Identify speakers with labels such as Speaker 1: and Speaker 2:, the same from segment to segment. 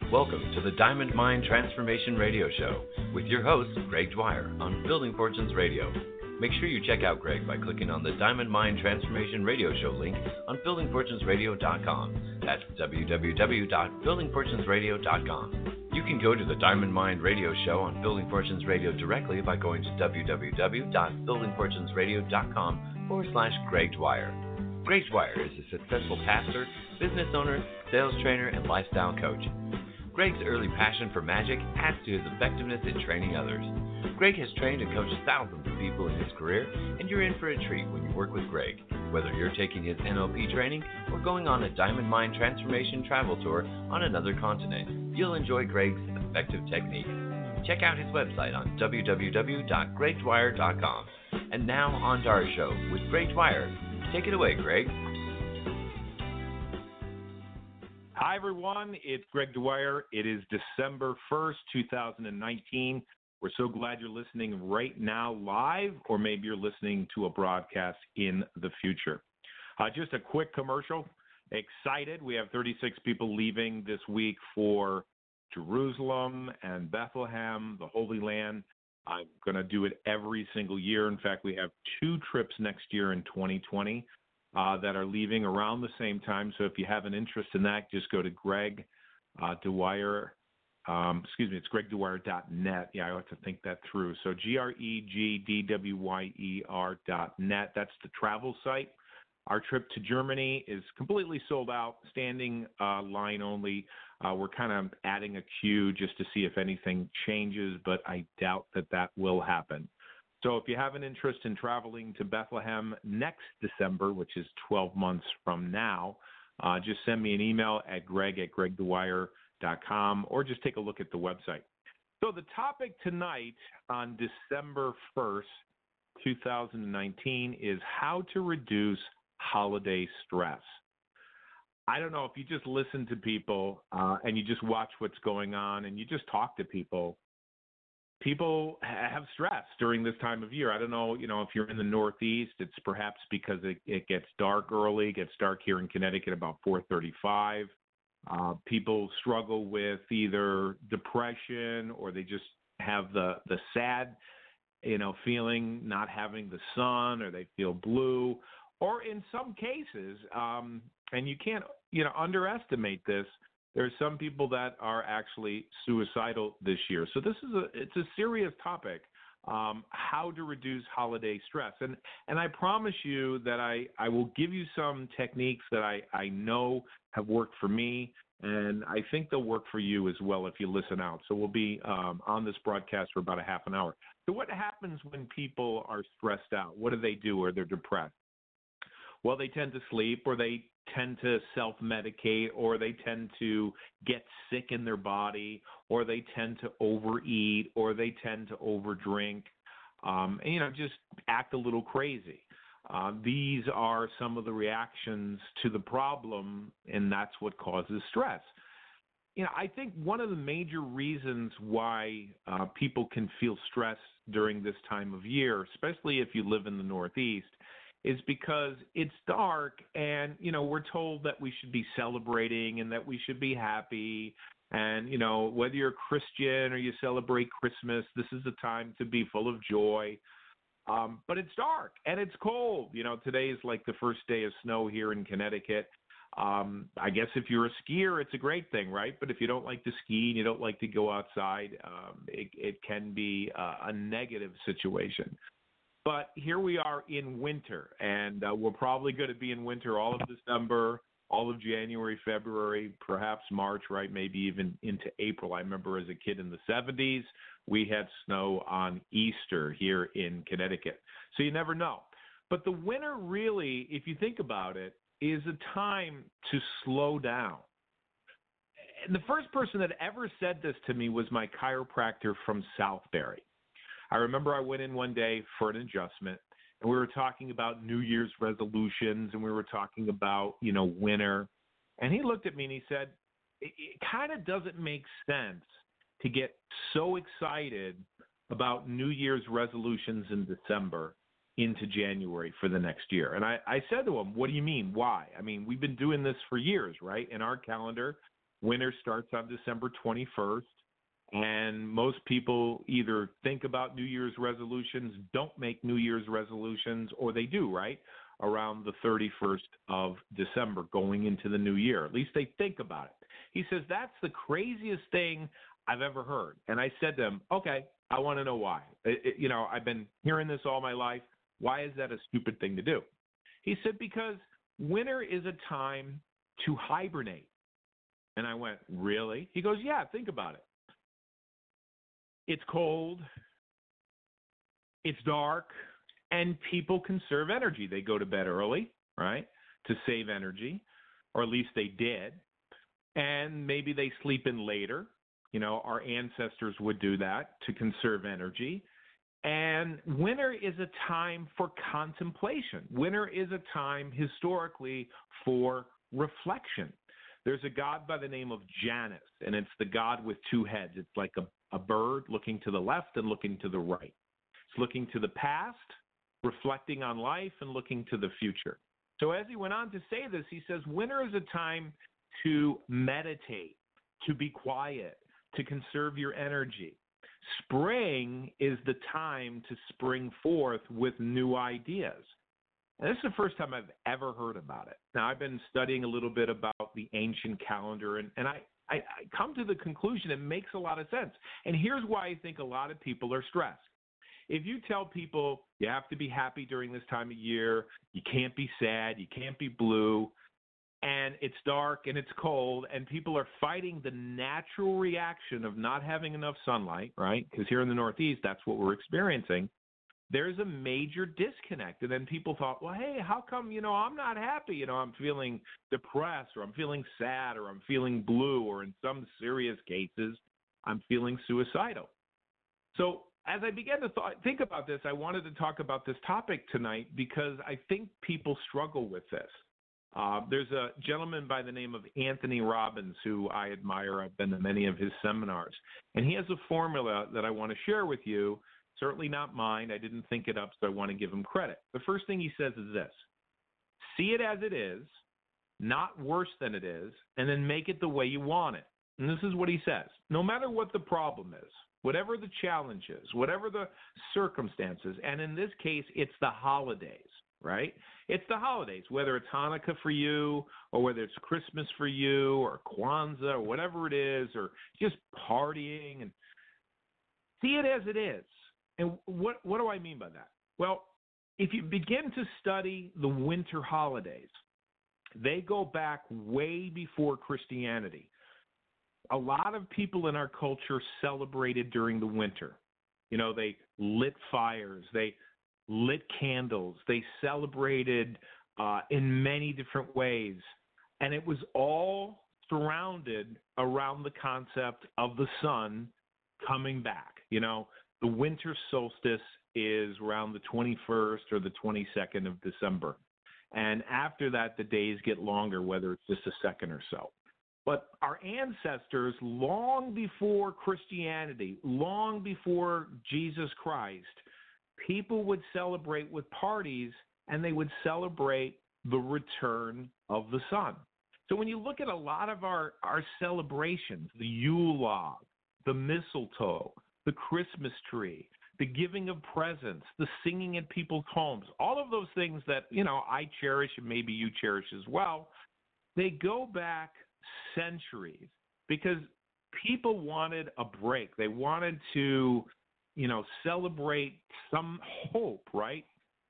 Speaker 1: Welcome to the Diamond Mind Transformation Radio Show with your host, Greg Dwyer, on Building Fortunes Radio. Make sure you check out Greg by clicking on the Diamond Mind Transformation Radio Show link on buildingfortunesradio.com. That's www.buildingfortunesradio.com. You can go to the Diamond Mind Radio Show on Building Fortunes Radio directly by going to www.buildingfortunesradio.com/Greg Dwyer. Greg Dwyer is a successful pastor, business owner, sales trainer, and lifestyle coach. Greg's early passion for magic adds to his effectiveness in training others. Greg has trained and coached thousands of people in his career, and you're in for a treat when you work with Greg. Whether you're taking his NLP training or going on a Diamond Mind Transformation travel tour on another continent, you'll enjoy Greg's effective techniques. Check out his website on www.gregdwyer.com. And now on to our show with Greg Dwyer. Take it away, Greg.
Speaker 2: Hi, everyone. It's Greg Dwyer. It is December 1st, 2019. We're so glad you're listening right now live, or maybe you're listening to a broadcast in the future. Just a quick commercial. Excited. We have 36 people leaving this week for Jerusalem and Bethlehem, the Holy Land. I'm going to do it every single year. In fact, we have 2 trips next year in 2020 that are leaving around the same time. So if you have an interest in that, just go to Greg Dwyer. It's gregdwyer.net. Yeah, I have to think that through. So GREGDWYER.net. That's the travel site. Our trip to Germany is completely sold out, standing line only. We're kind of adding a queue just to see if anything changes, but I doubt that will happen. So if you have an interest in traveling to Bethlehem next December, which is 12 months from now, just send me an email at greg@gregdwyer.com or just take a look at the website. So the topic tonight on December 1st, 2019 is how to reduce holiday stress. I don't know if you just listen to people and you just watch what's going on and you just talk to people. People have stress during this time of year. I don't know, if you're in the Northeast, it's perhaps because it gets dark early. It gets dark here in Connecticut about 4:35. People struggle with either depression or they just have the sad, feeling, not having the sun, or they feel blue. Or in some cases, and you can't, underestimate this, there's some people that are actually suicidal this year. So it's a serious topic, how to reduce holiday stress. And I promise you that I will give you some techniques that I know have worked for me, and I think they'll work for you as well if you listen out. So we'll be on this broadcast for about a half an hour. So what happens when people are stressed out? What do they do or they're depressed? Well, they tend to sleep, or they tend to self-medicate, or they tend to get sick in their body, or they tend to overeat, or they tend to overdrink, and, just act a little crazy. These are some of the reactions to the problem, and that's what causes stress. I think one of the major reasons why people can feel stressed during this time of year, especially if you live in the Northeast, is because it's dark and, we're told that we should be celebrating and that we should be happy. And, whether you're a Christian or you celebrate Christmas, this is a time to be full of joy. But it's dark and it's cold. Today is like the first day of snow here in Connecticut. I guess if you're a skier, it's a great thing, right? But if you don't like to ski and you don't like to go outside, it can be a negative situation. But here we are in winter, and we're probably going to be in winter all of December, all of January, February, perhaps March, right? Maybe even into April. I remember as a kid in the 70s, we had snow on Easter here in Connecticut. So you never know. But the winter really, if you think about it, is a time to slow down. And the first person that ever said this to me was my chiropractor from Southbury. I remember I went in one day for an adjustment, and we were talking about New Year's resolutions, and we were talking about, winter. And he looked at me and he said, it kind of doesn't make sense to get so excited about New Year's resolutions in December into January for the next year. And I said to him, what do you mean? Why? I mean, we've been doing this for years, right? In our calendar, Winter starts on December 21st, and most people either think about New Year's resolutions, don't make New Year's resolutions, or they do, right? Around the 31st of December going into the new year. At least they think about it. He says, that's the craziest thing I've ever heard. And I said to him, okay, I want to know why. I've been hearing this all my life. Why is that a stupid thing to do? He said, because winter is a time to hibernate. And I went, really? He goes, yeah, think about it. It's cold, it's dark, and people conserve energy. They go to bed early, right, to save energy, or at least they did. And maybe they sleep in later. Our ancestors would do that to conserve energy. And winter is a time for contemplation. Winter is a time historically for reflection. There's a god by the name of Janus, and it's the god with two heads. It's like a bird looking to the left and looking to the right. It's looking to the past, reflecting on life, and looking to the future. So as he went on to say this, he says, winter is a time to meditate, to be quiet, to conserve your energy. Spring is the time to spring forth with new ideas. And this is the first time I've ever heard about it. Now, I've been studying a little bit about the ancient calendar, and I come to the conclusion it makes a lot of sense. And here's why I think a lot of people are stressed. If you tell people you have to be happy during this time of year, you can't be sad, you can't be blue, and it's dark and it's cold, and people are fighting the natural reaction of not having enough sunlight, right? Because here in the Northeast, that's what we're experiencing. There's a major disconnect. And then people thought, well, hey, how come, I'm not happy? I'm feeling depressed, or I'm feeling sad, or I'm feeling blue, or in some serious cases, I'm feeling suicidal. So as I began to think about this, I wanted to talk about this topic tonight because I think people struggle with this. There's a gentleman by the name of Anthony Robbins who I admire. I've been to many of his seminars. And he has a formula that I want to share with you. Certainly not mine. I didn't think it up, so I want to give him credit. The first thing he says is this: see it as it is, not worse than it is, and then make it the way you want it. And this is what he says. No matter what the problem is, whatever the challenge is, whatever the circumstances, and in this case, it's the holidays, right? It's the holidays, whether it's Hanukkah for you, or whether it's Christmas for you, or Kwanzaa, or whatever it is, or just partying, and see it as it is. And what do I mean by that? Well, if you begin to study the winter holidays, they go back way before Christianity. A lot of people in our culture celebrated during the winter. They lit fires, they lit candles, they celebrated in many different ways. And it was all surrounded around the concept of the sun coming back. The winter solstice is around the 21st or the 22nd of December. And after that, the days get longer, whether it's just a second or so. But our ancestors, long before Christianity, long before Jesus Christ, people would celebrate with parties, and they would celebrate the return of the sun. So when you look at a lot of our celebrations, the Yule log, the mistletoe, the Christmas tree, the giving of presents, the singing at people's homes, all of those things that, I cherish and maybe you cherish as well, they go back centuries because people wanted a break. They wanted to, celebrate some hope, right?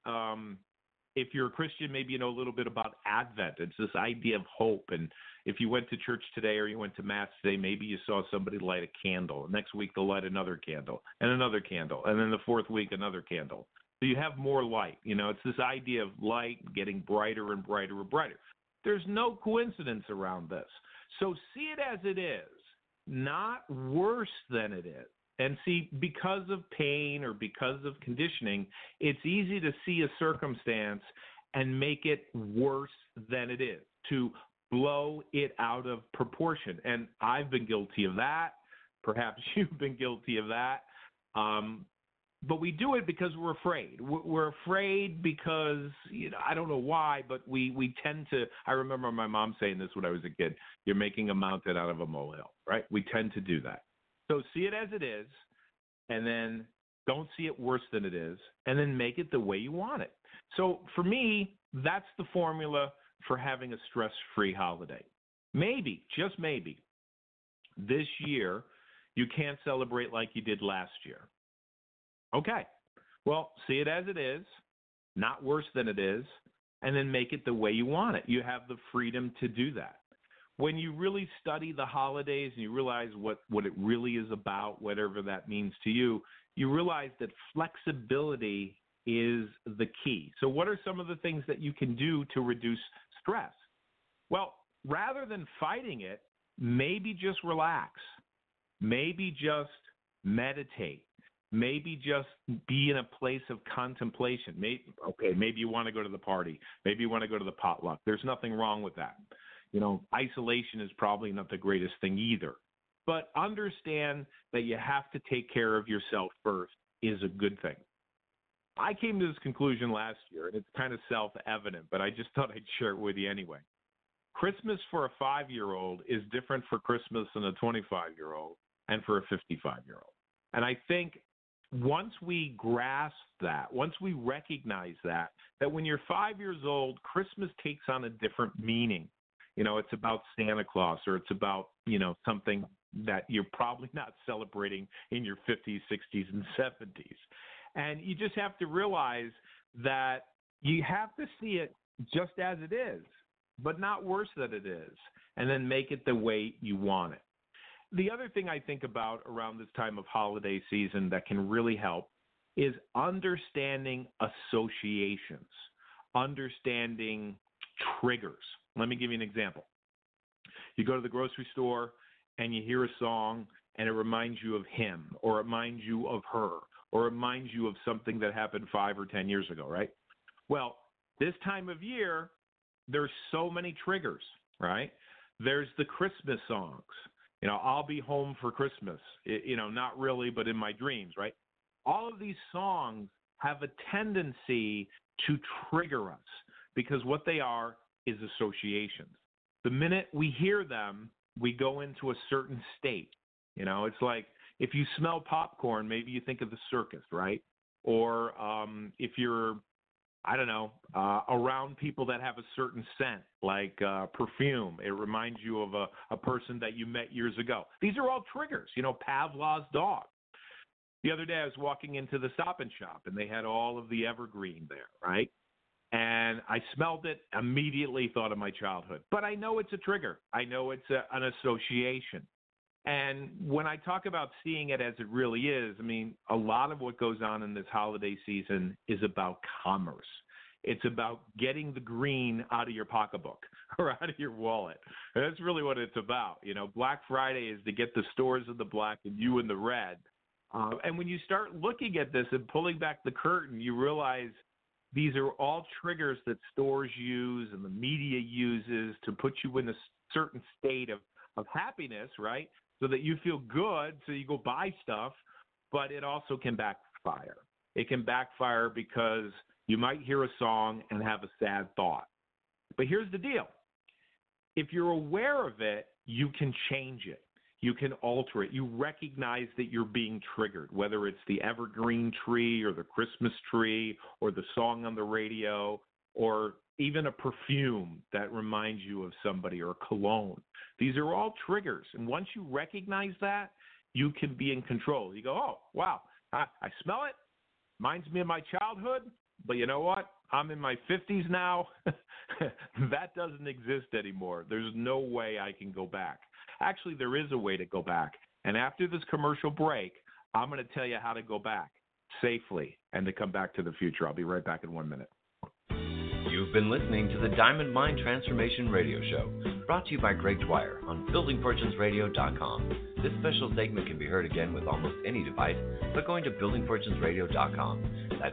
Speaker 2: If you're a Christian, maybe you know a little bit about Advent. It's this idea of hope. And if you went to church today or you went to Mass today, maybe you saw somebody light a candle. Next week, they'll light another candle and another candle. And then the fourth week, another candle. So you have more light. It's this idea of light getting brighter and brighter and brighter. There's no coincidence around this. So see it as it is, not worse than it is. And see, because of pain or because of conditioning, it's easy to see a circumstance and make it worse than it is, to blow it out of proportion. And I've been guilty of that. Perhaps you've been guilty of that. But we do it because we're afraid. We're afraid because, I don't know why, but we tend to. I remember my mom saying this when I was a kid. You're making a mountain out of a molehill, right? We tend to do that. So see it as it is, and then don't see it worse than it is, and then make it the way you want it. So for me, that's the formula for having a stress-free holiday. Maybe, just maybe, this year you can't celebrate like you did last year. Okay, well, see it as it is, not worse than it is, and then make it the way you want it. You have the freedom to do that. When you really study the holidays and you realize what it really is about, whatever that means to you, you realize that flexibility is the key. So what are some of the things that you can do to reduce stress? Well, rather than fighting it, maybe just relax. Maybe just meditate. Maybe just be in a place of contemplation. Maybe you want to go to the party. Maybe you want to go to the potluck. There's nothing wrong with that. Isolation is probably not the greatest thing either. But understand that you have to take care of yourself first is a good thing. I came to this conclusion last year, and it's kind of self-evident, but I just thought I'd share it with you anyway. Christmas for a 5-year-old is different for Christmas than a 25-year-old and for a 55-year-old. And I think once we grasp that, once we recognize that when you're 5 years old, Christmas takes on a different meaning. It's about Santa Claus, or it's about, something that you're probably not celebrating in your 50s, 60s, and 70s. And you just have to realize that you have to see it just as it is, but not worse than it is, and then make it the way you want it. The other thing I think about around this time of holiday season that can really help is understanding associations, understanding triggers. Let me give you an example. You go to the grocery store and you hear a song and it reminds you of him, or it reminds you of her, or it reminds you of something that happened 5 or 10 years ago, right? Well, this time of year, there's so many triggers, right? There's the Christmas songs. I'll be home for Christmas. Not really, but in my dreams, right? All of these songs have a tendency to trigger us because what they are is associations. The minute we hear them, we go into a certain state. It's like if you smell popcorn, maybe you think of the circus, right? Or if you're, around people that have a certain scent, like perfume, it reminds you of a person that you met years ago. These are all triggers, Pavlov's dog. The other day I was walking into the Stop and Shop, and they had all of the evergreen there, right? And I smelled it, immediately thought of my childhood. But I know it's a trigger. I know it's an association. And when I talk about seeing it as it really is, a lot of what goes on in this holiday season is about commerce. It's about getting the green out of your pocketbook or out of your wallet. And that's really what it's about. Black Friday is to get the stores in the black and you in the red. And when you start looking at this and pulling back the curtain, you realize these are all triggers that stores use and the media uses to put you in a certain state of happiness, right? So that you feel good, so you go buy stuff, but it also can backfire. It can backfire because you might hear a song and have a sad thought. But here's the deal. If you're aware of it, you can change it. You can alter it. You recognize that you're being triggered, whether it's the evergreen tree or the Christmas tree or the song on the radio or even a perfume that reminds you of somebody or cologne. These are all triggers. And once you recognize that, you can be in control. You go, oh, wow, I smell it. Reminds me of my childhood. But you know what? I'm in my 50s now. That doesn't exist anymore. There's no way I can go back. Actually, there is a way to go back. And after this commercial break, I'm going to tell you how to go back safely and to come back to the future. I'll be right back in 1 minute.
Speaker 1: You've been listening to the Diamond Mind Transformation Radio Show, brought to you by Greg Dwyer on BuildingFortunesRadio.com. This special segment can be heard again with almost any device by going to BuildingFortunesRadio.com. That's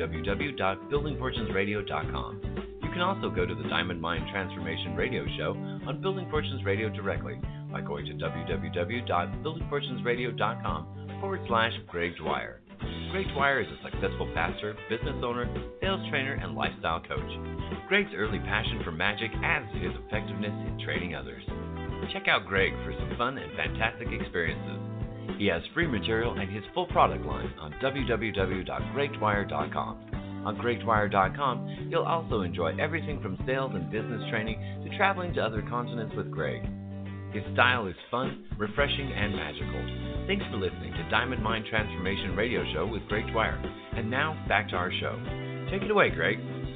Speaker 1: www.BuildingFortunesRadio.com. You can also go to the Diamond Mind Transformation Radio Show on Building Fortunes Radio directly by going to www.BuildingFortunesRadio.com/Greg Dwyer. Greg Dwyer is a successful pastor, business owner, sales trainer, and lifestyle coach. Greg's early passion for magic adds to his effectiveness in training others. Check out Greg for some fun and fantastic experiences. He has free material and his full product line on www.gregdwyer.com. On gregdwyer.com, you'll also enjoy everything from sales and business training to traveling to other continents with Greg. His style is fun, refreshing, and magical. Thanks for listening to Diamond Mind Transformation Radio Show with Greg Dwyer. And now, back to our show. Take it away, Greg.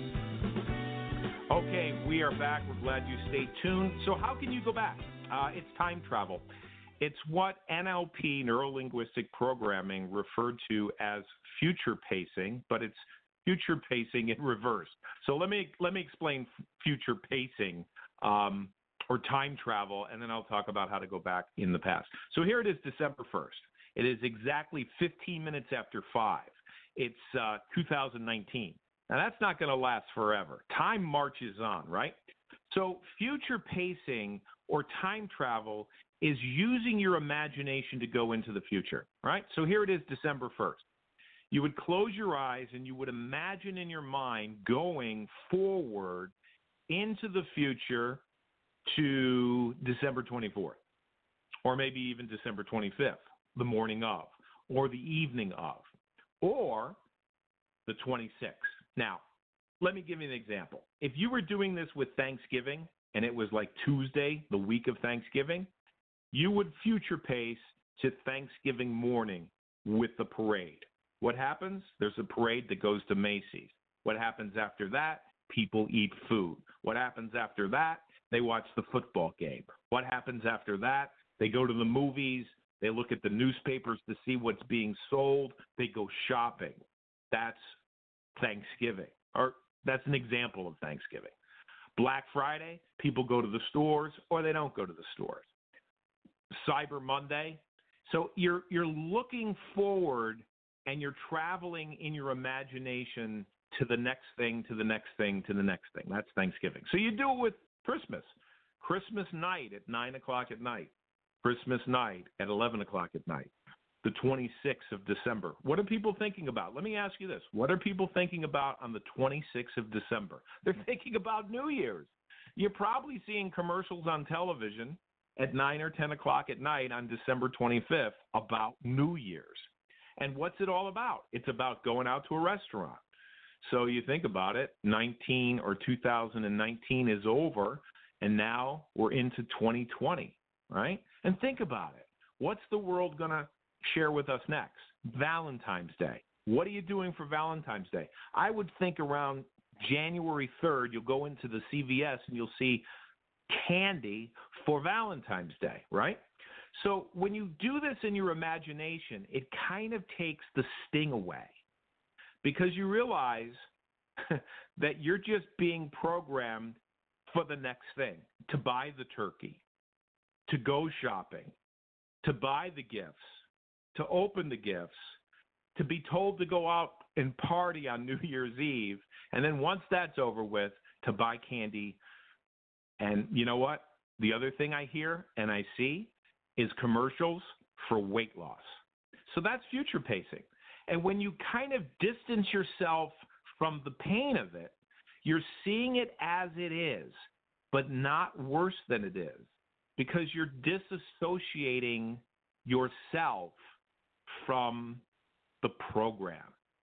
Speaker 2: Okay, we are back. We're glad you stayed tuned. So how can you go back? It's time travel. It's what NLP, neuro-linguistic programming, referred to as future pacing, but it's future pacing in reverse. So let me explain future pacing or time travel, and then I'll talk about how to go back in the past. So here it is, December 1st. It is exactly 15 minutes after 5. It's 2019. Now, that's not going to last forever. Time marches on, right? So future pacing or time travel is using your imagination to go into the future, right? So here it is, December 1st. You would close your eyes and you would imagine in your mind going forward into the future to December 24th, or maybe even December 25th, the morning of, or the evening of, or the 26th. Now, let me give you an example. If you were doing this with Thanksgiving and it was like Tuesday, the week of Thanksgiving, you would future pace to Thanksgiving morning with the parade. What happens? There's a parade that goes to Macy's. What happens after that? People eat food. What happens after that? They watch the football game. What happens after that? They go to the movies. They look at the newspapers to see what's being sold. They go shopping. That's Thanksgiving, or that's an example of Thanksgiving. Black Friday, people go to the stores or they don't go to the stores. Cyber Monday. So you're looking forward and you're traveling in your imagination to the next thing, to the next thing, to the next thing. That's Thanksgiving. So you do it with Christmas. Christmas night at 9 o'clock at night. Christmas night at 11 o'clock at night. The 26th of December. What are people thinking about? Let me ask you this. What are people thinking about on the 26th of December? They're thinking about New Year's. You're probably seeing commercials on television at 9 or 10 o'clock at night on December 25th about New Year's. And what's it all about? It's about going out to a restaurant. So you think about it, 2019 is over, and now we're into 2020, right? And think about it. What's the world going to share with us next? Valentine's Day. What are you doing for Valentine's Day? I would think around January 3rd, you'll go into the CVS and you'll see candy for Valentine's Day, right? So when you do this in your imagination, it kind of takes the sting away because you realize that you're just being programmed for the next thing, to buy the turkey, to go shopping, to buy the gifts, to open the gifts, to be told to go out and party on New Year's Eve, and then once that's over with, to buy candy. And you know what? The other thing I hear and I see is commercials for weight loss. So that's future pacing. And when you kind of distance yourself from the pain of it, you're seeing it as it is, but not worse than it is, because you're disassociating yourself from the program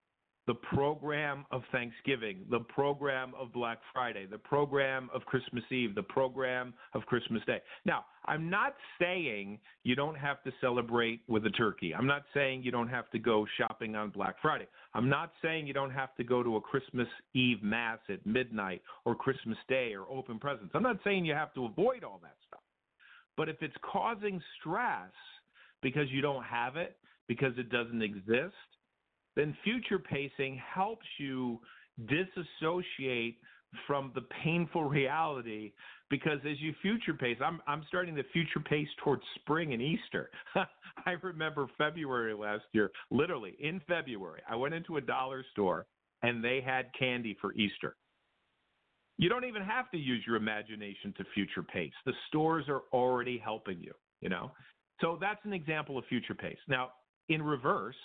Speaker 2: of Thanksgiving, the program of Black Friday, the program of Christmas Eve, the program of Christmas Day. Now, I'm not saying you don't have to celebrate with a turkey. I'm not saying you don't have to go shopping on Black Friday. I'm not saying you don't have to go to a Christmas Eve Mass at midnight or Christmas Day or open presents. I'm not saying you have to avoid all that stuff. But if it's causing stress because you don't have it, because it doesn't exist, then future pacing helps you disassociate from the painful reality, because as you future pace, I'm starting to future pace towards spring and Easter. I remember February last year, literally in February, I went into a dollar store and they had candy for Easter. You don't even have to use your imagination to future pace. The stores are already helping you, you know. So that's an example of future pace. Now, in reverse,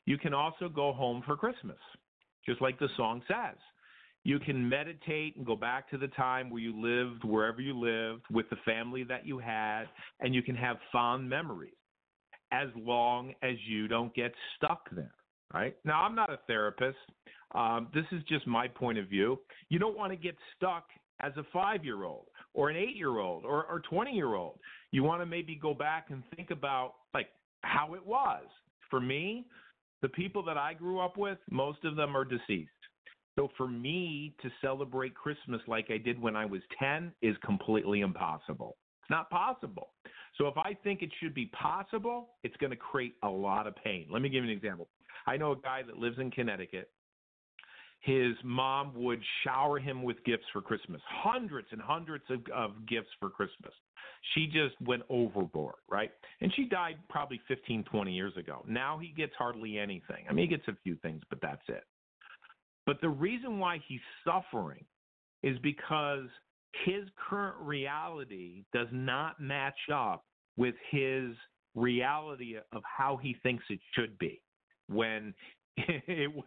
Speaker 2: You can also go home for Christmas, just like the song says. You can meditate and go back to the time where you lived, wherever you lived, with the family that you had, and you can have fond memories as long as you don't get stuck there, right? Now, I'm not a therapist. This is just my point of view. You don't want to get stuck as a 5-year-old or an 8-year-old or 20-year-old. You want to maybe go back and think about like how it was. For me, the people that I grew up with, most of them are deceased. So for me to celebrate Christmas like I did when I was 10 is completely impossible. It's not possible. So if I think it should be possible, it's going to create a lot of pain. Let me give you an example. I know a guy that lives in Connecticut. His mom would shower him with gifts for Christmas, hundreds and hundreds of gifts for Christmas. She just went overboard, right? And she died probably 15, 20 years ago. Now he gets hardly anything. I mean, he gets a few things, but that's it. But the reason why he's suffering is because his current reality does not match up with his reality of how he thinks it should be when it was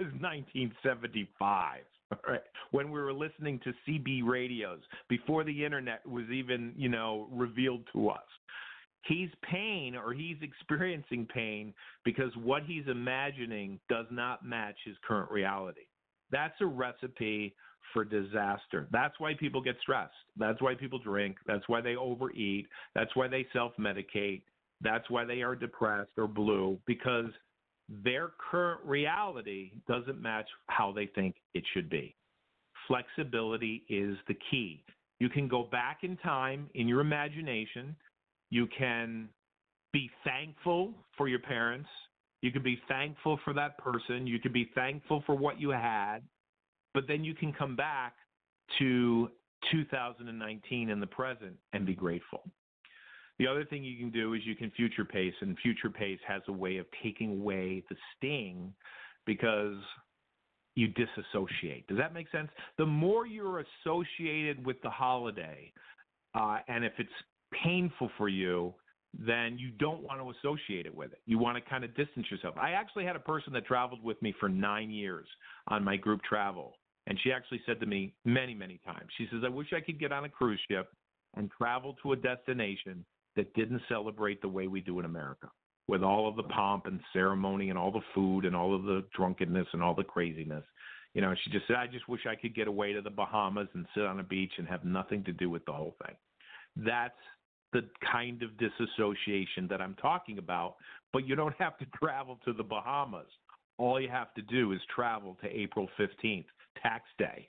Speaker 2: 1975, right? When we were listening to CB radios before the internet was even, revealed to us. He's experiencing pain because what he's imagining does not match his current reality. That's a recipe for disaster. That's why people get stressed. That's why people drink. That's why they overeat. That's why they self-medicate. That's why they are depressed or blue, because their current reality doesn't match how they think it should be. Flexibility is the key. You can go back in time in your imagination. You can be thankful for your parents. You can be thankful for that person. You can be thankful for what you had. But then you can come back to 2019 in the present and be grateful. The other thing you can do is you can future pace, and future pace has a way of taking away the sting because you disassociate. Does that make sense? The more you're associated with the holiday, and if it's painful for you, then you don't want to associate it with it. You want to kind of distance yourself. I actually had a person that traveled with me for 9 years on my group travel, and she actually said to me many, many times, she says, I wish I could get on a cruise ship and travel to a destination that didn't celebrate the way we do in America, with all of the pomp and ceremony and all the food and all of the drunkenness and all the craziness. She just said, I just wish I could get away to the Bahamas and sit on a beach and have nothing to do with the whole thing. That's the kind of disassociation that I'm talking about, but you don't have to travel to the Bahamas. All you have to do is travel to April 15th, tax day,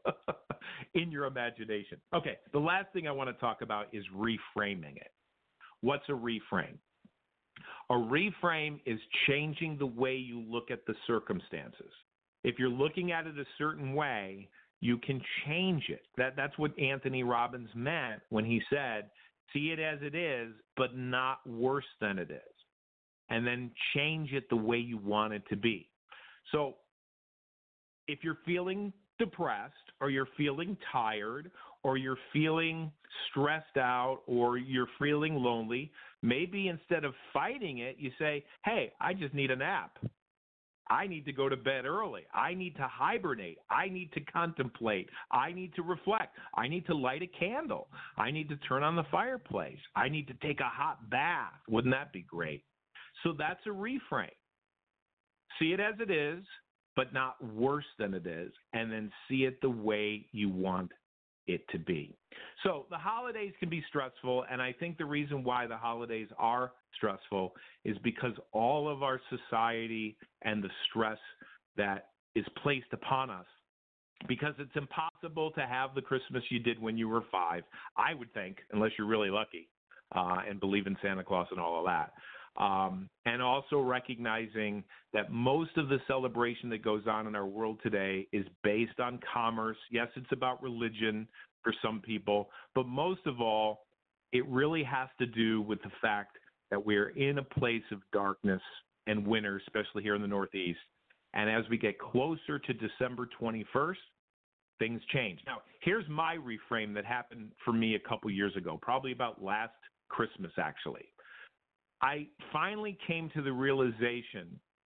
Speaker 2: in your imagination. Okay, the last thing I want to talk about is reframing it. What's a reframe? A reframe is changing the way you look at the circumstances. If you're looking at it a certain way, you can change it. That's what Anthony Robbins meant when he said, see it as it is, but not worse than it is. And then change it the way you want it to be. So if you're feeling depressed, or you're feeling tired, or you're feeling stressed out, or you're feeling lonely, maybe instead of fighting it, you say, hey, I just need a nap. I need to go to bed early. I need to hibernate. I need to contemplate. I need to reflect. I need to light a candle. I need to turn on the fireplace. I need to take a hot bath. Wouldn't that be great? So that's a reframe. See it as it is, but not worse than it is, and then see it the way you want it to be. So the holidays can be stressful, and I think the reason why the holidays are stressful is because all of our society and the stress that is placed upon us, because it's impossible to have the Christmas you did when you were 5, I would think, unless you're really lucky and believe in Santa Claus and all of that. And also recognizing that most of the celebration that goes on in our world today is based on commerce. Yes, it's about religion for some people, but most of all, it really has to do with the fact that we're in a place of darkness and winter, especially here in the Northeast. And as we get closer to December 21st, things change. Now, here's my reframe that happened for me a couple years ago, probably about last Christmas, actually. I finally came to the realization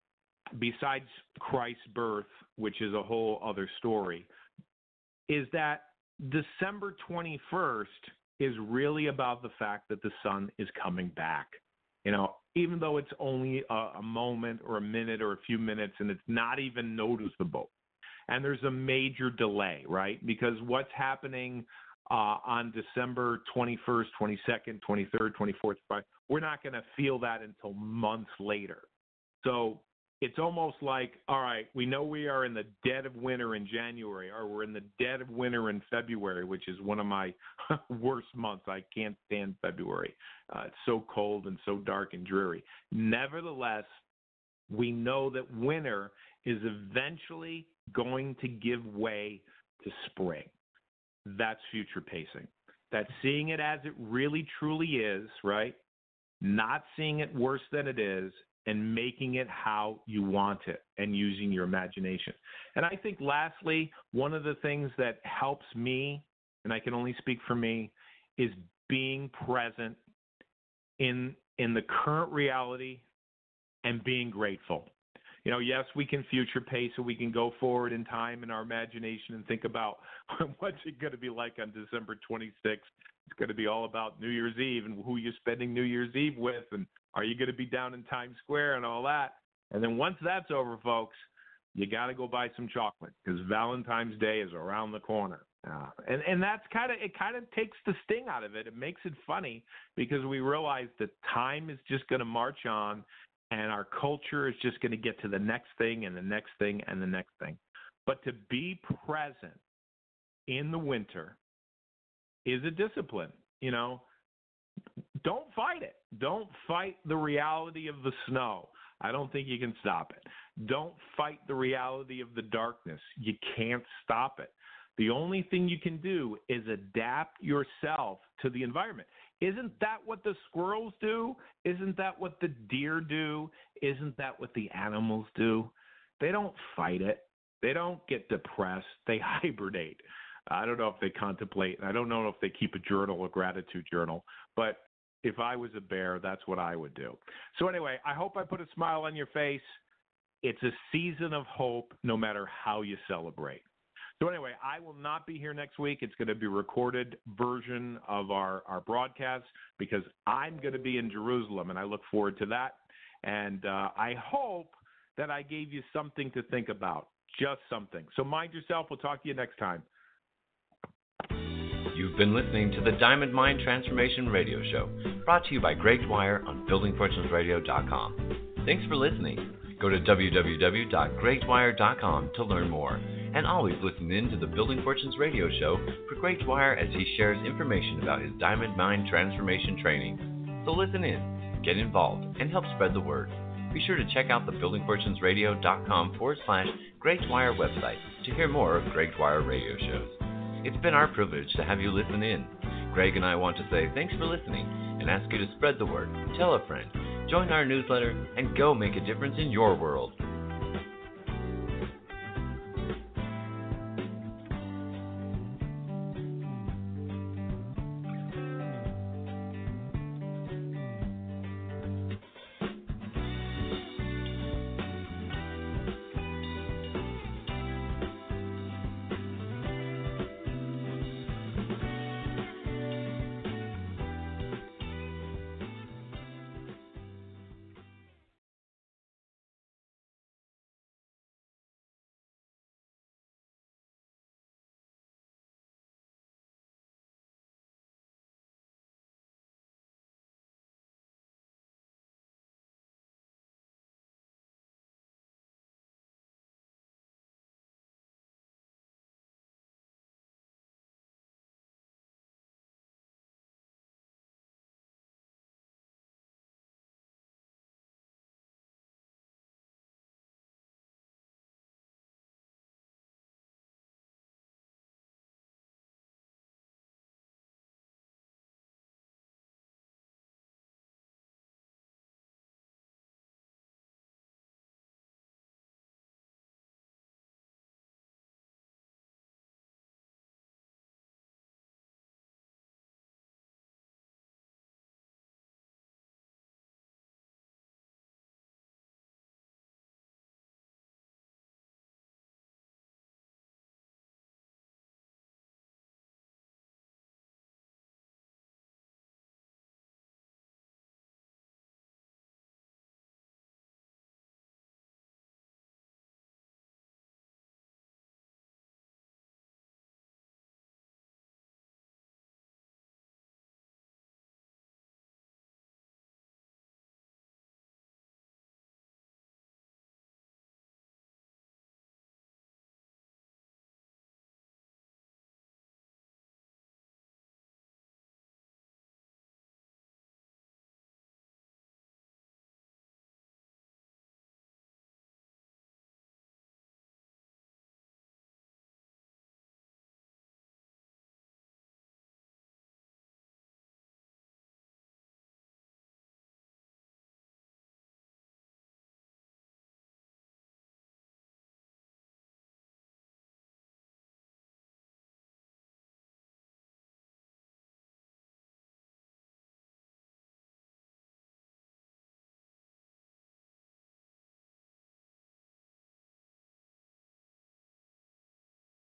Speaker 2: besides Christ's birth, which is a whole other story, is that December 21st is really about the fact that the sun is coming back. Even though it's only a moment or a minute or a few minutes and it's not even noticeable. And there's a major delay, right? Because what's happening on December 21st, 22nd, 23rd, 24th, we're not going to feel that until months later. So it's almost like, all right, we know we are in the dead of winter in January, or we're in the dead of winter in February, which is one of my worst months. I can't stand February. It's so cold and so dark and dreary. Nevertheless, we know that winter is eventually going to give way to spring. That's future pacing. That's seeing it as it really truly is, right? Not seeing it worse than it is, and making it how you want it and using your imagination. And I think lastly, one of the things that helps me, and I can only speak for me, is being present in the current reality and being grateful. Yes, we can future pace and we can go forward in time in our imagination and think about what's it going to be like on December 26th. It's going to be all about New Year's Eve and who you're spending New Year's Eve with, and are you going to be down in Times Square and all that. And then once that's over, folks, you got to go buy some chocolate because Valentine's Day is around the corner. And that's kind of takes the sting out of it. It makes it funny because we realize that time is just going to march on and our culture is just going to get to the next thing and the next thing and the next thing. But to be present in the winter is a discipline. Don't fight it. Don't fight the reality of the snow. I don't think you can stop it. Don't fight the reality of the darkness. You can't stop it. The only thing you can do is adapt yourself to the environment. Isn't that what the squirrels do? Isn't that what the deer do? Isn't that what the animals do? They don't fight it. They don't get depressed. They hibernate. I don't know if they contemplate. I don't know if they keep a journal, a gratitude journal. But if I was a bear, that's what I would do. So anyway, I hope I put a smile on your face. It's a season of hope no matter how you celebrate. So anyway, I will not be here next week. It's going to be a recorded version of our broadcast because I'm going to be in Jerusalem, and I look forward to that. And I hope that I gave you something to think about, just something. So mind yourself. We'll talk to you next time.
Speaker 1: You've been listening to the Diamond Mind Transformation Radio Show, brought to you by Greg Dwyer on BuildingFortunesRadio.com. Thanks for listening. Go to www.gregdwyer.com to learn more. And always listen in to the Building Fortunes Radio Show for Greg Dwyer as he shares information about his Diamond Mind Transformation training. So listen in, get involved, and help spread the word. Be sure to check out the BuildingFortunesRadio.com/Greg Dwyer website to hear more of Greg Dwyer radio shows. It's been our privilege to have you listen in. Greg and I want to say thanks for listening and ask you to spread the word, tell a friend, join our newsletter, and go make a difference in your world.